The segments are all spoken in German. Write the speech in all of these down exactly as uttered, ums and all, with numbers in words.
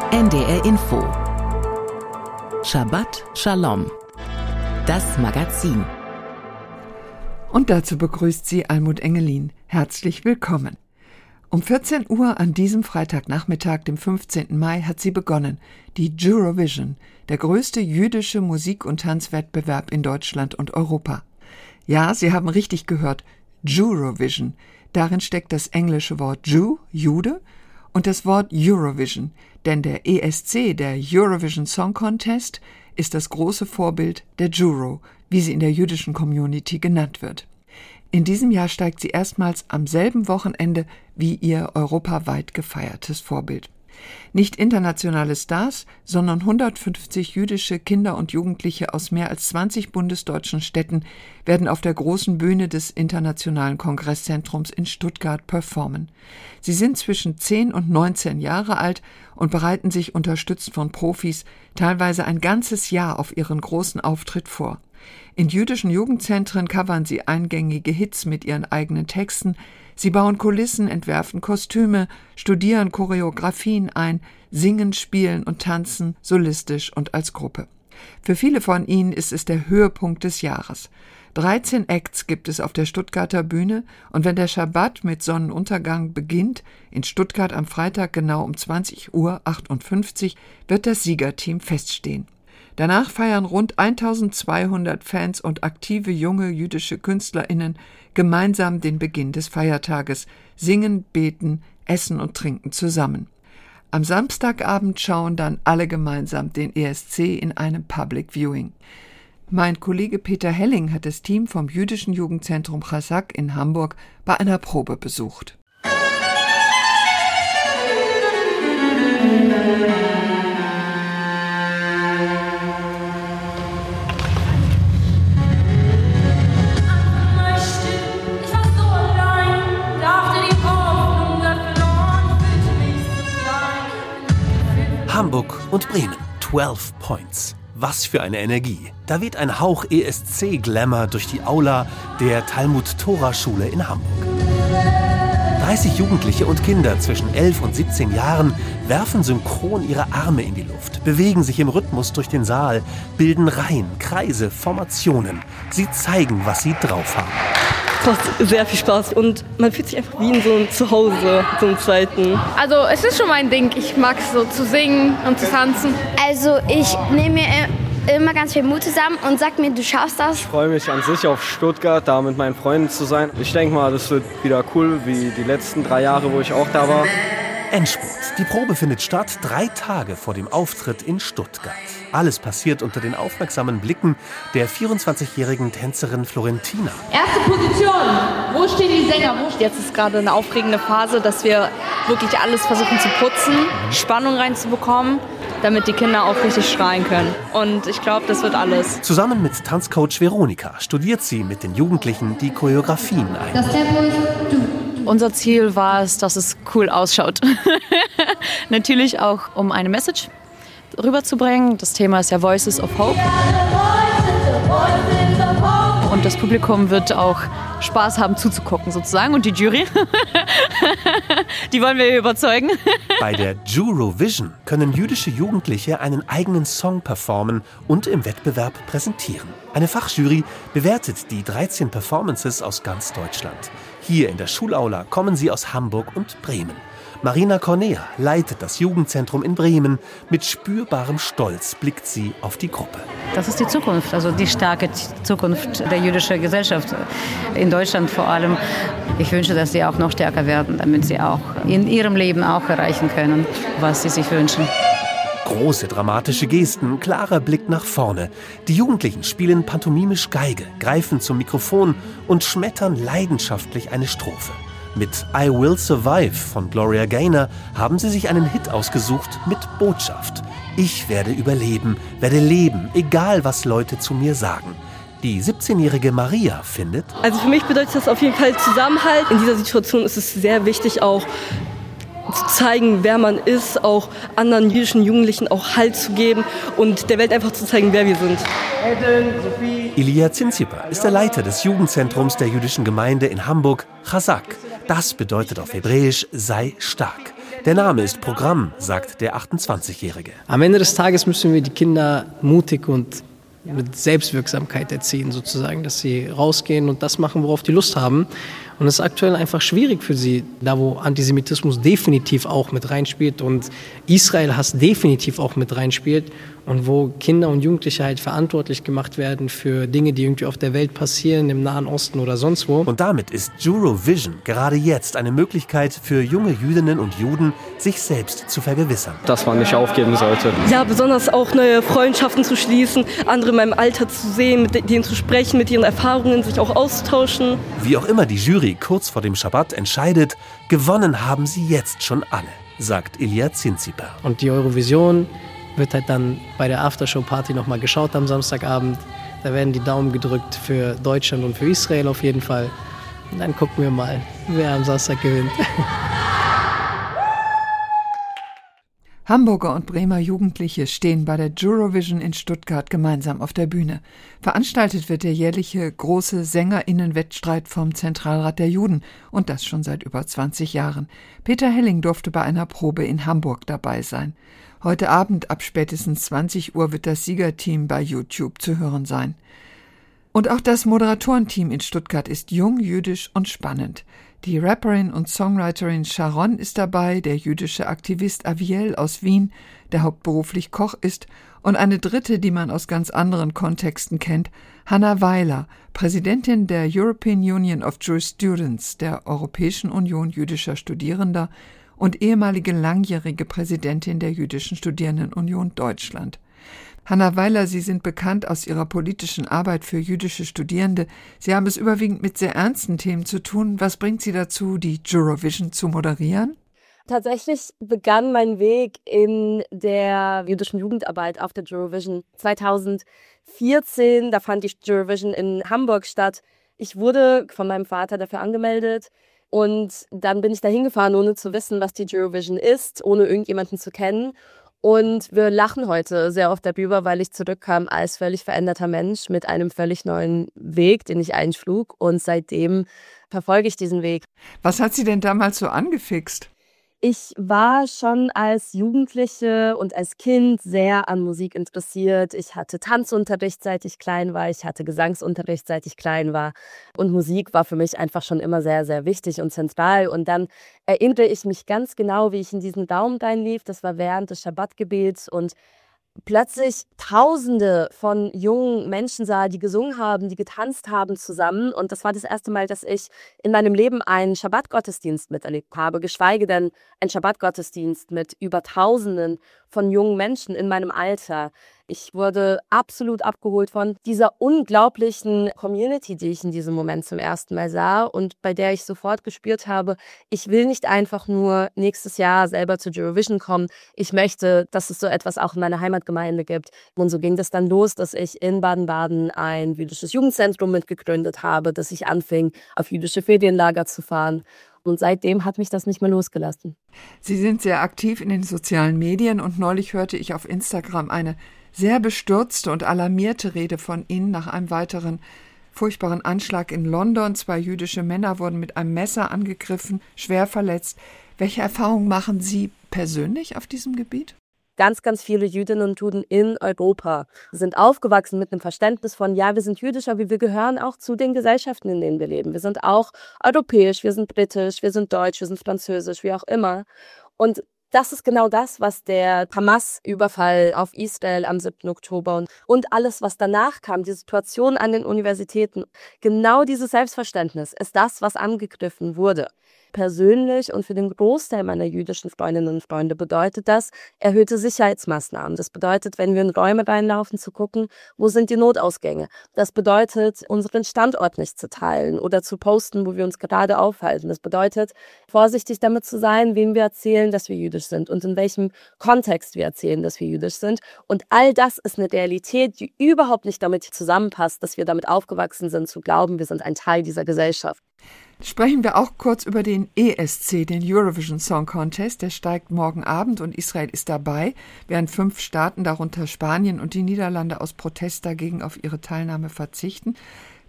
N D R Info. Shabbat Shalom. Das Magazin. Und dazu begrüßt sie Almut Engelin. Herzlich willkommen. Um vierzehn Uhr an diesem Freitagnachmittag, dem fünfzehnten Mai, hat sie begonnen, die Eurovision, der größte jüdische Musik- und Tanzwettbewerb in Deutschland und Europa. Ja, Sie haben richtig gehört, Eurovision. Darin steckt das englische Wort Jew, Jude, und das Wort Eurovision, denn der E S C, der Eurovision Song Contest, ist das große Vorbild der Juro, wie sie in der jüdischen Community genannt wird. In diesem Jahr steigt sie erstmals am selben Wochenende wie ihr europaweit gefeiertes Vorbild. Nicht internationale Stars, sondern hundertfünfzig jüdische Kinder und Jugendliche aus mehr als zwanzig bundesdeutschen Städten werden auf der großen Bühne des Internationalen Kongresszentrums in Stuttgart performen. Sie sind zwischen zehn und neunzehn Jahre alt und bereiten sich unterstützt von Profis teilweise ein ganzes Jahr auf ihren großen Auftritt vor. In jüdischen Jugendzentren covern sie eingängige Hits mit ihren eigenen Texten. Sie bauen Kulissen, entwerfen Kostüme, studieren Choreografien ein, singen, spielen und tanzen, solistisch und als Gruppe. Für viele von ihnen ist es der Höhepunkt des Jahres. dreizehn Acts gibt es auf der Stuttgarter Bühne und wenn der Schabbat mit Sonnenuntergang beginnt, in Stuttgart am Freitag genau um zwanzig Uhr achtundfünfzig, wird das Siegerteam feststehen. Danach feiern rund eintausendzweihundert Fans und aktive junge jüdische KünstlerInnen gemeinsam den Beginn des Feiertages, singen, beten, essen und trinken zusammen. Am Samstagabend schauen dann alle gemeinsam den E S C in einem Public Viewing. Mein Kollege Peter Helling hat das Team vom jüdischen Jugendzentrum Chazak in Hamburg bei einer Probe besucht. Hamburg und Bremen, zwölf Points. Was für eine Energie. Da weht ein Hauch E S C-Glamour durch die Aula der Talmud-Tora-Schule in Hamburg. dreißig Jugendliche und Kinder zwischen elf und siebzehn Jahren werfen synchron ihre Arme in die Luft, bewegen sich im Rhythmus durch den Saal, bilden Reihen, Kreise, Formationen. Sie zeigen, was sie drauf haben. Es macht sehr viel Spaß und man fühlt sich einfach wie in so einem Zuhause, so einem zweiten. Also es ist schon mein Ding, ich mag es so zu singen und zu tanzen. Also ich nehme mir immer ganz viel Mut zusammen und sag mir, du schaffst das. Ich freue mich an sich auf Stuttgart, da mit meinen Freunden zu sein. Ich denke mal, das wird wieder cool, wie die letzten drei Jahre, wo ich auch da war. Endspurt. Die Probe findet statt, drei Tage vor dem Auftritt in Stuttgart. Alles passiert unter den aufmerksamen Blicken der vierundzwanzigjährigen Tänzerin Florentina. Erste Position. Wo stehen die Sänger? Wo Jetzt ist gerade eine aufregende Phase, dass wir wirklich alles versuchen zu putzen, Spannung reinzubekommen, damit die Kinder auch richtig schreien können. Und ich glaube, das wird alles. Zusammen mit Tanzcoach Veronika studiert sie mit den Jugendlichen die Choreografien ein. Das Tempo ist du. Unser Ziel war es, dass es cool ausschaut. Natürlich auch, um eine Message rüberzubringen. Das Thema ist ja Voices of Hope. Und das Publikum wird auch Spaß haben zuzugucken sozusagen. Und die Jury, die wollen wir überzeugen. Bei der Eurovision können jüdische Jugendliche einen eigenen Song performen und im Wettbewerb präsentieren. Eine Fachjury bewertet die dreizehn Performances aus ganz Deutschland. Hier in der Schulaula kommen sie aus Hamburg und Bremen. Marina Cornea leitet das Jugendzentrum in Bremen. Mit spürbarem Stolz blickt sie auf die Gruppe. Das ist die Zukunft, also die starke Zukunft der jüdischen Gesellschaft, in Deutschland vor allem. Ich wünsche, dass sie auch noch stärker werden, damit sie auch in ihrem Leben auch erreichen können, was sie sich wünschen. Große dramatische Gesten, klarer Blick nach vorne. Die Jugendlichen spielen pantomimisch Geige, greifen zum Mikrofon und schmettern leidenschaftlich eine Strophe. Mit I Will Survive von Gloria Gaynor haben sie sich einen Hit ausgesucht mit Botschaft. Ich werde überleben, werde leben, egal was Leute zu mir sagen. Die siebzehnjährige Maria findet: Also für mich bedeutet das auf jeden Fall Zusammenhalt. In dieser Situation ist es sehr wichtig, auch zu zeigen, wer man ist, auch anderen jüdischen Jugendlichen auch Halt zu geben und der Welt einfach zu zeigen, wer wir sind. Ilya Zinzipa ist der Leiter des Jugendzentrums der jüdischen Gemeinde in Hamburg, Chazak. Das bedeutet auf Hebräisch, sei stark. Der Name ist Programm, sagt der achtundzwanzigjährige. Am Ende des Tages müssen wir die Kinder mutig und mit Selbstwirksamkeit erziehen, sozusagen, dass sie rausgehen und das machen, worauf die Lust haben. Und es ist aktuell einfach schwierig für sie, da wo Antisemitismus definitiv auch mit reinspielt und Israel-Hass definitiv auch mit reinspielt und wo Kinder und Jugendliche halt verantwortlich gemacht werden für Dinge, die irgendwie auf der Welt passieren, im Nahen Osten oder sonst wo. Und damit ist Eurovision gerade jetzt eine Möglichkeit für junge Jüdinnen und Juden, sich selbst zu vergewissern. Dass man nicht aufgeben sollte. Ja, besonders auch neue Freundschaften zu schließen, andere in meinem Alter zu sehen, mit denen zu sprechen, mit ihren Erfahrungen sich auch auszutauschen. Wie auch immer die Jury kurz vor dem Schabbat entscheidet, gewonnen haben sie jetzt schon alle, sagt Ilya Zinziper. Und die Eurovision wird halt dann bei der Aftershow-Party nochmal geschaut am Samstagabend. Da werden die Daumen gedrückt für Deutschland und für Israel auf jeden Fall. Und dann gucken wir mal, wer am Samstag gewinnt. Hamburger und Bremer Jugendliche stehen bei der Eurovision in Stuttgart gemeinsam auf der Bühne. Veranstaltet wird der jährliche große SängerInnen-Wettstreit vom Zentralrat der Juden und das schon seit über zwanzig Jahren. Peter Helling durfte bei einer Probe in Hamburg dabei sein. Heute Abend ab spätestens zwanzig Uhr wird das Siegerteam bei YouTube zu hören sein. Und auch das Moderatorenteam in Stuttgart ist jung, jüdisch und spannend. Die Rapperin und Songwriterin Sharon ist dabei, der jüdische Aktivist Aviel aus Wien, der hauptberuflich Koch ist, und eine dritte, die man aus ganz anderen Kontexten kennt, Hanna Weiler, Präsidentin der European Union of Jewish Students, der Europäischen Union jüdischer Studierender, und ehemalige langjährige Präsidentin der Jüdischen Studierendenunion Deutschland. Hanna Weiler, Sie sind bekannt aus Ihrer politischen Arbeit für jüdische Studierende. Sie haben es überwiegend mit sehr ernsten Themen zu tun. Was bringt Sie dazu, die Eurovision zu moderieren? Tatsächlich begann mein Weg in der jüdischen Jugendarbeit auf der Eurovision zweitausendvierzehn. Da fand die Eurovision in Hamburg statt. Ich wurde von meinem Vater dafür angemeldet. Und dann bin ich da hingefahren, ohne zu wissen, was die Eurovision ist, ohne irgendjemanden zu kennen. Und wir lachen heute sehr oft darüber, weil ich zurückkam als völlig veränderter Mensch mit einem völlig neuen Weg, den ich einschlug. Und seitdem verfolge ich diesen Weg. Was hat Sie denn damals so angefixt? Ich war schon als Jugendliche und als Kind sehr an Musik interessiert. Ich hatte Tanzunterricht, seit ich klein war. Ich hatte Gesangsunterricht, seit ich klein war. Und Musik war für mich einfach schon immer sehr, sehr wichtig und zentral. Und dann erinnere ich mich ganz genau, wie ich in diesen Raum reinlief. Das war während des Schabbatgebets und plötzlich Tausende von jungen Menschen sah, die gesungen haben, die getanzt haben zusammen. Und das war das erste Mal, dass ich in meinem Leben einen Schabbatgottesdienst miterlebt habe, geschweige denn einen Schabbatgottesdienst mit über Tausenden von jungen Menschen in meinem Alter. Ich wurde absolut abgeholt von dieser unglaublichen Community, die ich in diesem Moment zum ersten Mal sah und bei der ich sofort gespürt habe, ich will nicht einfach nur nächstes Jahr selber zur Eurovision kommen. Ich möchte, dass es so etwas auch in meiner Heimatgemeinde gibt. Und so ging das dann los, dass ich in Baden-Baden ein jüdisches Jugendzentrum mitgegründet habe, dass ich anfing, auf jüdische Ferienlager zu fahren. Und seitdem hat mich das nicht mehr losgelassen. Sie sind sehr aktiv in den sozialen Medien und neulich hörte ich auf Instagram eine sehr bestürzte und alarmierte Rede von Ihnen nach einem weiteren furchtbaren Anschlag in London. Zwei jüdische Männer wurden mit einem Messer angegriffen, schwer verletzt. Welche Erfahrungen machen Sie persönlich auf diesem Gebiet? Ganz, ganz viele Jüdinnen und Juden in Europa sind aufgewachsen mit einem Verständnis von, ja, wir sind jüdisch, aber wir gehören auch zu den Gesellschaften, in denen wir leben. Wir sind auch europäisch, wir sind britisch, wir sind deutsch, wir sind französisch, wie auch immer. Und das ist genau das, was der Hamas-Überfall auf Israel am siebten Oktober und, und alles, was danach kam, die Situation an den Universitäten, genau dieses Selbstverständnis ist das, was angegriffen wurde. Persönlich und für den Großteil meiner jüdischen Freundinnen und Freunde bedeutet das erhöhte Sicherheitsmaßnahmen. Das bedeutet, wenn wir in Räume reinlaufen, zu gucken, wo sind die Notausgänge. Das bedeutet, unseren Standort nicht zu teilen oder zu posten, wo wir uns gerade aufhalten. Das bedeutet, vorsichtig damit zu sein, wem wir erzählen, dass wir jüdisch sind und in welchem Kontext wir erzählen, dass wir jüdisch sind. Und all das ist eine Realität, die überhaupt nicht damit zusammenpasst, dass wir damit aufgewachsen sind, zu glauben, wir sind ein Teil dieser Gesellschaft. Sprechen wir auch kurz über den E S C, den Eurovision Song Contest. Der steigt morgen Abend und Israel ist dabei, während fünf Staaten, darunter Spanien und die Niederlande, aus Protest dagegen auf ihre Teilnahme verzichten.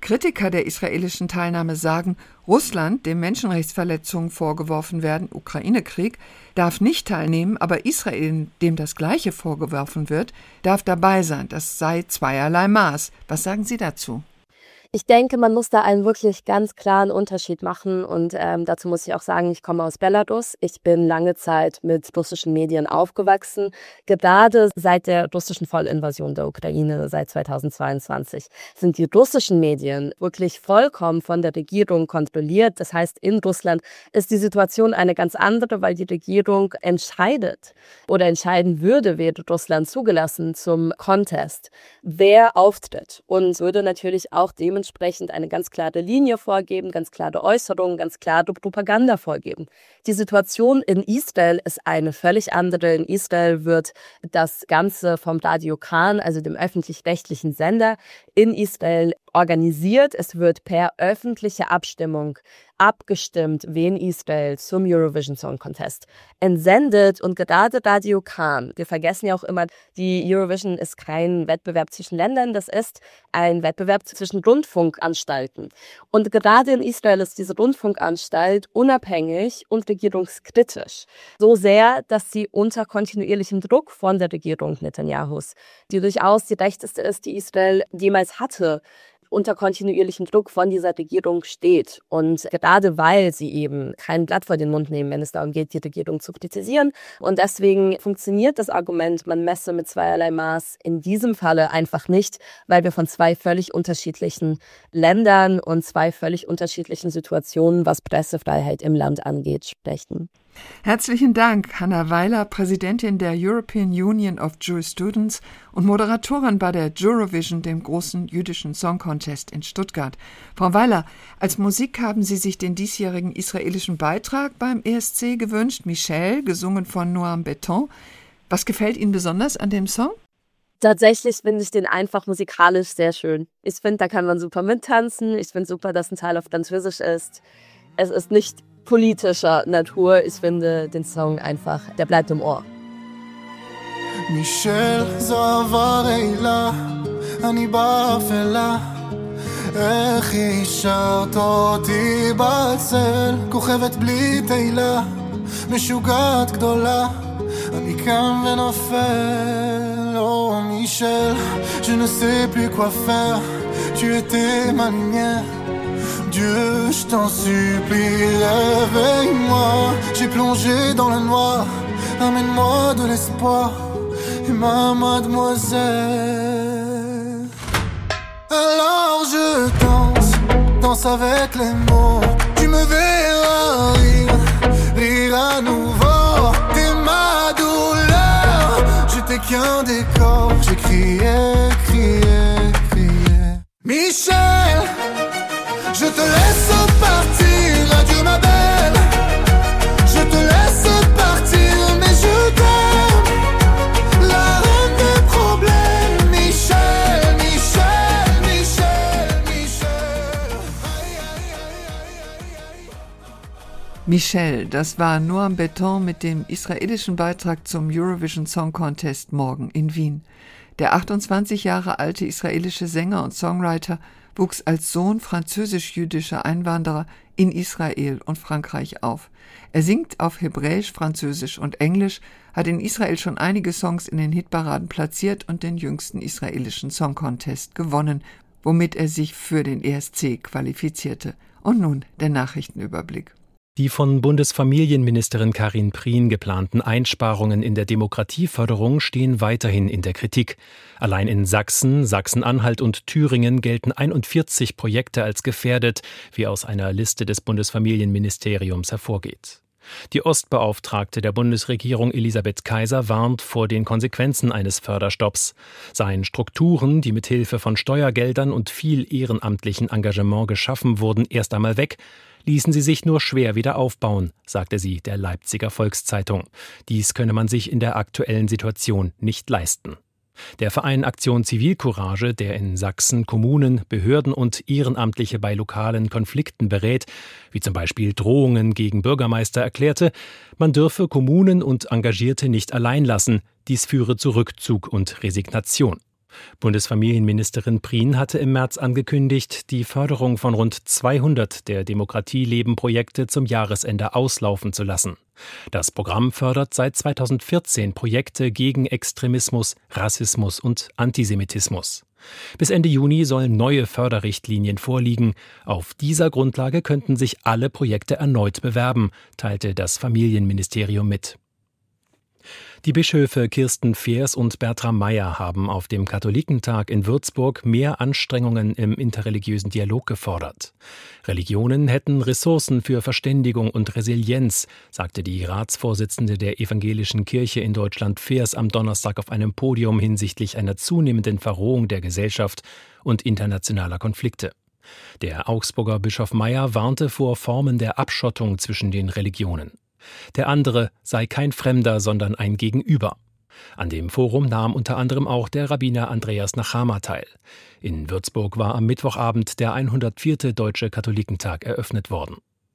Kritiker der israelischen Teilnahme sagen, Russland, dem Menschenrechtsverletzungen vorgeworfen werden, Ukraine-Krieg, darf nicht teilnehmen, aber Israel, dem das Gleiche vorgeworfen wird, darf dabei sein. Das sei zweierlei Maß. Was sagen Sie dazu? Ich denke, man muss da einen wirklich ganz klaren Unterschied machen und ähm, dazu muss ich auch sagen, ich komme aus Belarus. Ich bin lange Zeit mit russischen Medien aufgewachsen, gerade seit der russischen Vollinvasion der Ukraine seit zweitausendzweiundzwanzig sind die russischen Medien wirklich vollkommen von der Regierung kontrolliert. Das heißt, in Russland ist die Situation eine ganz andere, weil die Regierung entscheidet oder entscheiden würde, wäre Russland zugelassen zum Contest, wer auftritt und würde natürlich auch dementsprechend Entsprechend eine ganz klare Linie vorgeben, ganz klare Äußerungen, ganz klare Propaganda vorgeben. Die Situation in Israel ist eine völlig andere. In Israel wird das Ganze vom Radio Kan, also dem öffentlich-rechtlichen Sender, in Israel organisiert. Es wird per öffentliche Abstimmung abgestimmt, wen Israel zum Eurovision Song Contest entsendet. Und gerade Radio Kan, wir vergessen ja auch immer, die Eurovision ist kein Wettbewerb zwischen Ländern, das ist ein Wettbewerb zwischen Rundfunkanstalten. Und gerade in Israel ist diese Rundfunkanstalt unabhängig und regierungskritisch. So sehr, dass sie unter kontinuierlichem Druck von der Regierung Netanyahus, die durchaus die rechteste ist, die Israel jemals hatte, unter kontinuierlichem Druck von dieser Regierung steht. Und gerade weil sie eben kein Blatt vor den Mund nehmen, wenn es darum geht, die Regierung zu kritisieren. Und deswegen funktioniert das Argument, man messe mit zweierlei Maß in diesem Falle einfach nicht, weil wir von zwei völlig unterschiedlichen Ländern und zwei völlig unterschiedlichen Situationen, was Pressefreiheit im Land angeht, sprechen. Herzlichen Dank, Hanna Weiler, Präsidentin der European Union of Jewish Students und Moderatorin bei der Eurovision, dem großen jüdischen Song Contest in Stuttgart. Frau Weiler, als Musik haben Sie sich den diesjährigen israelischen Beitrag beim E S C gewünscht, Michel, gesungen von Noam Beton. Was gefällt Ihnen besonders an dem Song? Tatsächlich finde ich den einfach musikalisch sehr schön. Ich finde, da kann man super mittanzen. Ich finde super, dass ein Teil auf Französisch ist. Es ist nicht politischer Natur. Ich finde den Song einfach, der bleibt im Ohr. מישל זוהר אילה, אני באפלה, איך השארת אותי בצל, כוכבת בלי תהילה, משוגעת גדולה, אני קם ונופל. Oh Michel, je ne sais plus quoi faire, tu étais ma lumière. Dieu, je t'en supplie, réveille-moi. J'ai plongé dans le noir, amène-moi de l'espoir. Et ma mademoiselle. Alors je danse, danse avec les mots. Tu me verras rire, rire à nouveau. T'es ma douleur, j'étais qu'un décor. J'ai crié, crié, crié. Michel, je te laisse partir, adieu ma belle. Je te laisse partir, mais je t'aime. La reine des problèmes, Michel, Michel, Michel, Michel. Michel, das war Noam Beton mit dem israelischen Beitrag zum Eurovision Song Contest morgen in Wien. Der achtundzwanzig Jahre alte israelische Sänger und Songwriter wuchs als Sohn französisch-jüdischer Einwanderer in Israel und Frankreich auf. Er singt auf Hebräisch, Französisch und Englisch, hat in Israel schon einige Songs in den Hitparaden platziert und den jüngsten israelischen Song Contest gewonnen, womit er sich für den E S C qualifizierte. Und nun der Nachrichtenüberblick. Die von Bundesfamilienministerin Karin Prien geplanten Einsparungen in der Demokratieförderung stehen weiterhin in der Kritik. Allein in Sachsen, Sachsen-Anhalt und Thüringen gelten einundvierzig Projekte als gefährdet, wie aus einer Liste des Bundesfamilienministeriums hervorgeht. Die Ostbeauftragte der Bundesregierung Elisabeth Kaiser warnt vor den Konsequenzen eines Förderstopps. Seien Strukturen, die mit Hilfe von Steuergeldern und viel ehrenamtlichen Engagement geschaffen wurden, erst einmal weg, ließen sie sich nur schwer wieder aufbauen, sagte sie der Leipziger Volkszeitung. Dies könne man sich in der aktuellen Situation nicht leisten. Der Verein Aktion Zivilcourage, der in Sachsen Kommunen, Behörden und Ehrenamtliche bei lokalen Konflikten berät, wie zum Beispiel Drohungen gegen Bürgermeister, erklärte, man dürfe Kommunen und Engagierte nicht allein lassen, dies führe zu Rückzug und Resignation. Bundesfamilienministerin Prien hatte im März angekündigt, die Förderung von rund zweihundert der Demokratie-Leben-Projekte zum Jahresende auslaufen zu lassen. Das Programm fördert seit zweitausendvierzehn Projekte gegen Extremismus, Rassismus und Antisemitismus. Bis Ende Juni sollen neue Förderrichtlinien vorliegen. Auf dieser Grundlage könnten sich alle Projekte erneut bewerben, teilte das Familienministerium mit. Die Bischöfe Kirsten Feers und Bertram Meyer haben auf dem Katholikentag in Würzburg mehr Anstrengungen im interreligiösen Dialog gefordert. Religionen hätten Ressourcen für Verständigung und Resilienz, sagte die Ratsvorsitzende der Evangelischen Kirche in Deutschland Feers am Donnerstag auf einem Podium hinsichtlich einer zunehmenden Verrohung der Gesellschaft und internationaler Konflikte. Der Augsburger Bischof Meyer warnte vor Formen der Abschottung zwischen den Religionen. Der andere sei kein Fremder, sondern ein Gegenüber. An dem Forum nahm unter anderem auch der Rabbiner Andreas Nachama teil. In Würzburg war am Mittwochabend der hundertvierte Deutsche Katholikentag eröffnet worden.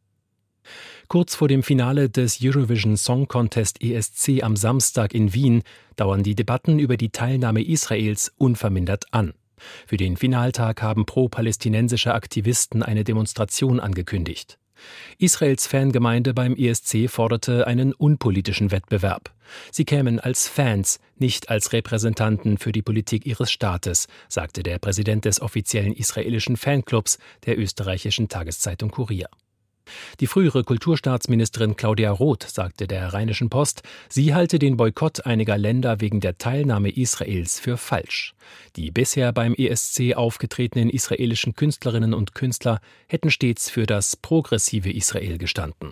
Kurz vor dem Finale des Eurovision Song Contest E S C am Samstag in Wien dauern die Debatten über die Teilnahme Israels unvermindert an. Für den Finaltag haben pro-palästinensische Aktivisten eine Demonstration angekündigt. Israels Fangemeinde beim E S C forderte einen unpolitischen Wettbewerb. Sie kämen als Fans, nicht als Repräsentanten für die Politik ihres Staates, sagte der Präsident des offiziellen israelischen Fanclubs der österreichischen Tageszeitung Kurier. Die frühere Kulturstaatsministerin Claudia Roth sagte der Rheinischen Post, sie halte den Boykott einiger Länder wegen der Teilnahme Israels für falsch. Die bisher beim E S C aufgetretenen israelischen Künstlerinnen und Künstler hätten stets für das progressive Israel gestanden.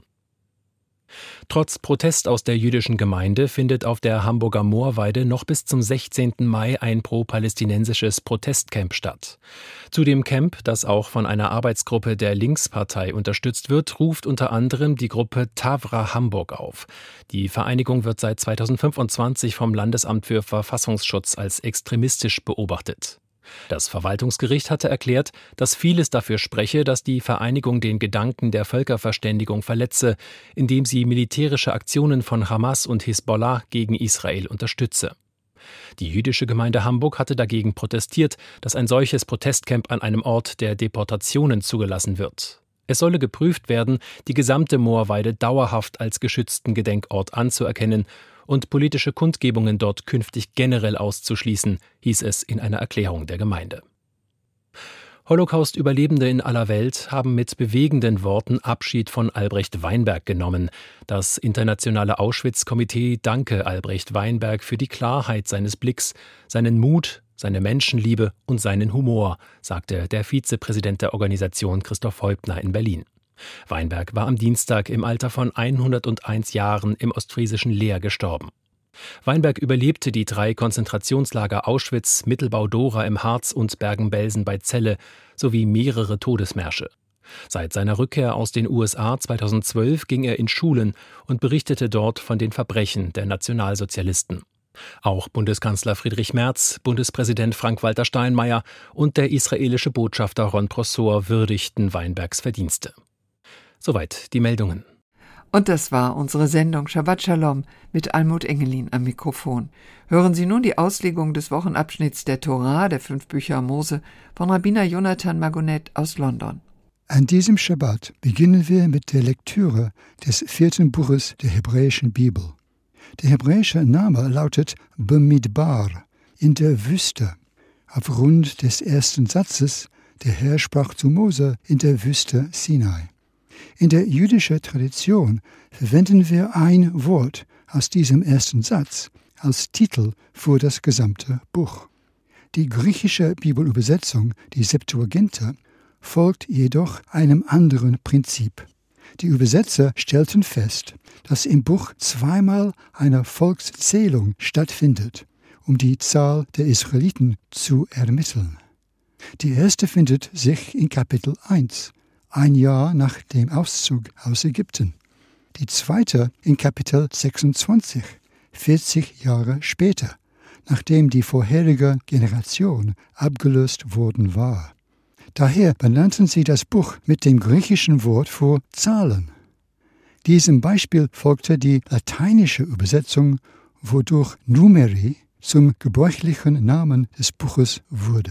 Trotz Protest aus der jüdischen Gemeinde findet auf der Hamburger Moorweide noch bis zum sechzehnten Mai ein pro-palästinensisches Protestcamp statt. Zu dem Camp, das auch von einer Arbeitsgruppe der Linkspartei unterstützt wird, ruft unter anderem die Gruppe Tavra Hamburg auf. Die Vereinigung wird seit zweitausendfünfundzwanzig vom Landesamt für Verfassungsschutz als extremistisch beobachtet. Das Verwaltungsgericht hatte erklärt, dass vieles dafür spreche, dass die Vereinigung den Gedanken der Völkerverständigung verletze, indem sie militärische Aktionen von Hamas und Hisbollah gegen Israel unterstütze. Die jüdische Gemeinde Hamburg hatte dagegen protestiert, dass ein solches Protestcamp an einem Ort der Deportationen zugelassen wird. Es solle geprüft werden, die gesamte Moorweide dauerhaft als geschützten Gedenkort anzuerkennen und politische Kundgebungen dort künftig generell auszuschließen, hieß es in einer Erklärung der Gemeinde. Holocaust-Überlebende in aller Welt haben mit bewegenden Worten Abschied von Albrecht Weinberg genommen. Das internationale Auschwitz-Komitee danke Albrecht Weinberg für die Klarheit seines Blicks, seinen Mut, seine Menschenliebe und seinen Humor, sagte der Vizepräsident der Organisation Christoph Heubner in Berlin. Weinberg war am Dienstag im Alter von hunderteins Jahren im ostfriesischen Leer gestorben. Weinberg überlebte die drei Konzentrationslager Auschwitz, Mittelbau-Dora im Harz und Bergen-Belsen bei Celle sowie mehrere Todesmärsche. Seit seiner Rückkehr aus den U S A zweitausendzwölf ging er in Schulen und berichtete dort von den Verbrechen der Nationalsozialisten. Auch Bundeskanzler Friedrich Merz, Bundespräsident Frank-Walter Steinmeier und der israelische Botschafter Ron Prosor würdigten Weinbergs Verdienste. Soweit die Meldungen. Und das war unsere Sendung Shabbat Shalom mit Almut Engelin am Mikrofon. Hören Sie nun die Auslegung des Wochenabschnitts der Torah, der fünf Bücher Mose, von Rabbiner Jonathan Magonet aus London. An diesem Schabbat beginnen wir mit der Lektüre des vierten Buches der hebräischen Bibel. Der hebräische Name lautet Bemidbar, in der Wüste. Aufgrund des ersten Satzes, der Herr sprach zu Mose in der Wüste Sinai. In der jüdischen Tradition verwenden wir ein Wort aus diesem ersten Satz als Titel für das gesamte Buch. Die griechische Bibelübersetzung, die Septuaginta, folgt jedoch einem anderen Prinzip. Die Übersetzer stellten fest, dass im Buch zweimal eine Volkszählung stattfindet, um die Zahl der Israeliten zu ermitteln. Die erste findet sich in Kapitel eins, ein Jahr nach dem Auszug aus Ägypten. Die zweite in Kapitel sechsundzwanzig, vierzig Jahre später, nachdem die vorherige Generation abgelöst worden war. Daher benannten sie das Buch mit dem griechischen Wort für Zahlen. Diesem Beispiel folgte die lateinische Übersetzung, wodurch Numeri, zum gebräuchlichen Namen des Buches wurde.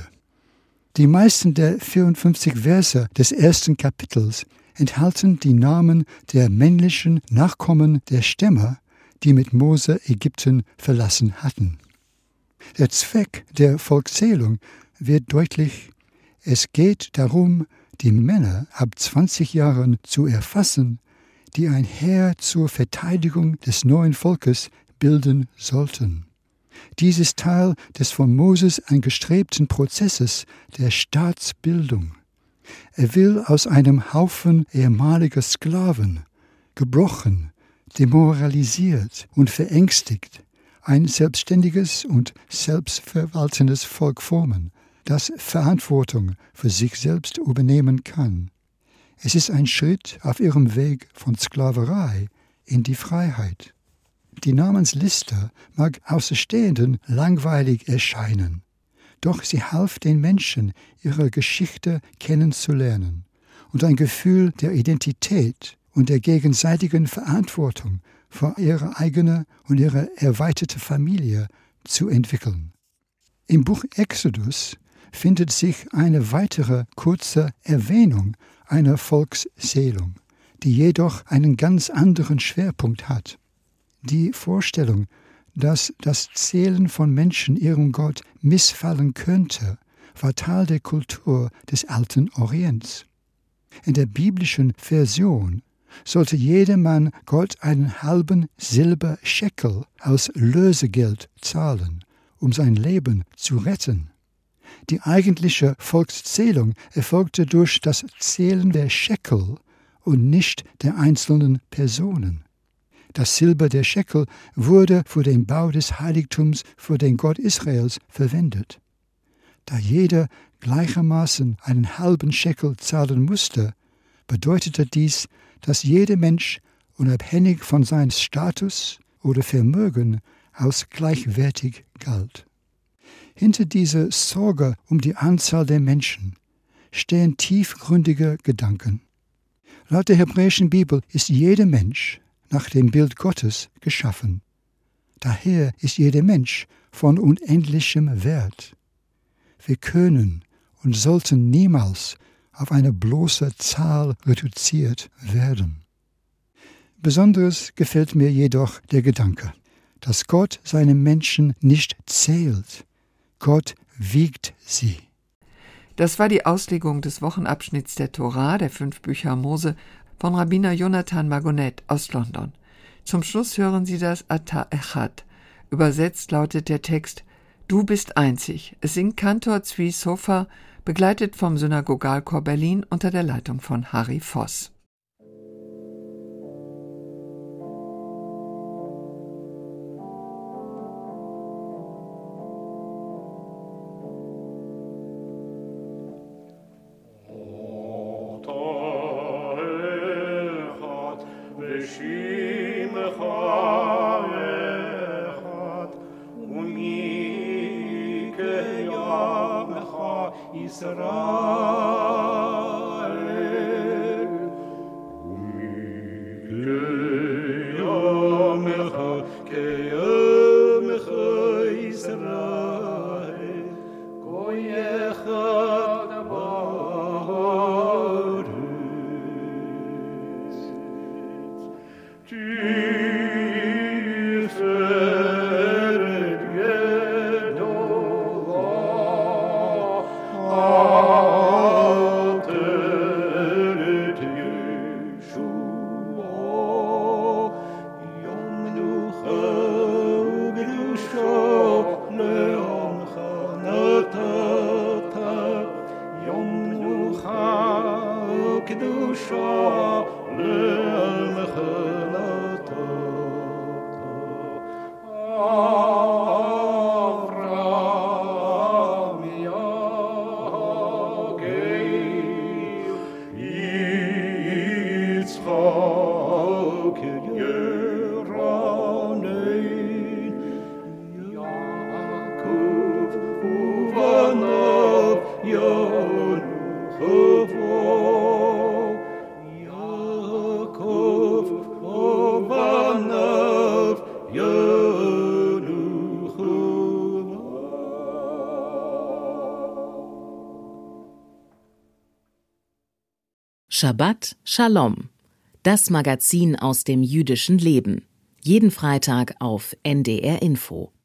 Die meisten der vierundfünfzig Verse des ersten Kapitels enthalten die Namen der männlichen Nachkommen der Stämme, die mit Mose Ägypten verlassen hatten. Der Zweck der Volkszählung wird deutlich: Es geht darum, die Männer ab zwanzig Jahren zu erfassen, die ein Heer zur Verteidigung des neuen Volkes bilden sollten. Dies ist Teil des von Moses angestrebten Prozesses der Staatsbildung. Er will aus einem Haufen ehemaliger Sklaven, gebrochen, demoralisiert und verängstigt, ein selbstständiges und selbstverwaltendes Volk formen, das Verantwortung für sich selbst übernehmen kann. Es ist ein Schritt auf ihrem Weg von Sklaverei in die Freiheit. Die Namensliste mag Außenstehenden langweilig erscheinen, doch sie half den Menschen, ihre Geschichte kennenzulernen und ein Gefühl der Identität und der gegenseitigen Verantwortung für ihre eigene und ihre erweiterte Familie zu entwickeln. Im Buch Exodus findet sich eine weitere kurze Erwähnung einer Volkszählung, die jedoch einen ganz anderen Schwerpunkt hat. Die Vorstellung, dass das Zählen von Menschen ihrem Gott missfallen könnte, war Teil der Kultur des alten Orients. In der biblischen Version sollte jeder Mann Gott einen halben Silberschekel als Lösegeld zahlen, um sein Leben zu retten. Die eigentliche Volkszählung erfolgte durch das Zählen der Schekel und nicht der einzelnen Personen. Das Silber der Schekel wurde für den Bau des Heiligtums für den Gott Israels verwendet. Da jeder gleichermaßen einen halben Schekel zahlen musste, bedeutete dies, dass jeder Mensch, unabhängig von seinem Status oder Vermögen, als gleichwertig galt. Hinter dieser Sorge um die Anzahl der Menschen stehen tiefgründige Gedanken. Laut der hebräischen Bibel ist jeder Mensch nach dem Bild Gottes geschaffen. Daher ist jeder Mensch von unendlichem Wert. Wir können und sollten niemals auf eine bloße Zahl reduziert werden. Besonders gefällt mir jedoch der Gedanke, dass Gott seine Menschen nicht zählt. Gott wiegt sie. Das war die Auslegung des Wochenabschnitts der Tora, der fünf Bücher Mose, von Rabbiner Jonathan Magonet aus London. Zum Schluss hören Sie das Ata Echad. Übersetzt lautet der Text: Du bist einzig. Es singt Kantor Zvi Sofer, begleitet vom Synagogalchor Berlin unter der Leitung von Harry Voss. Yaakov, Obanav, Yonu. Shabbat Shalom, das Magazin aus dem jüdischen Leben. Jeden Freitag auf N D R Info.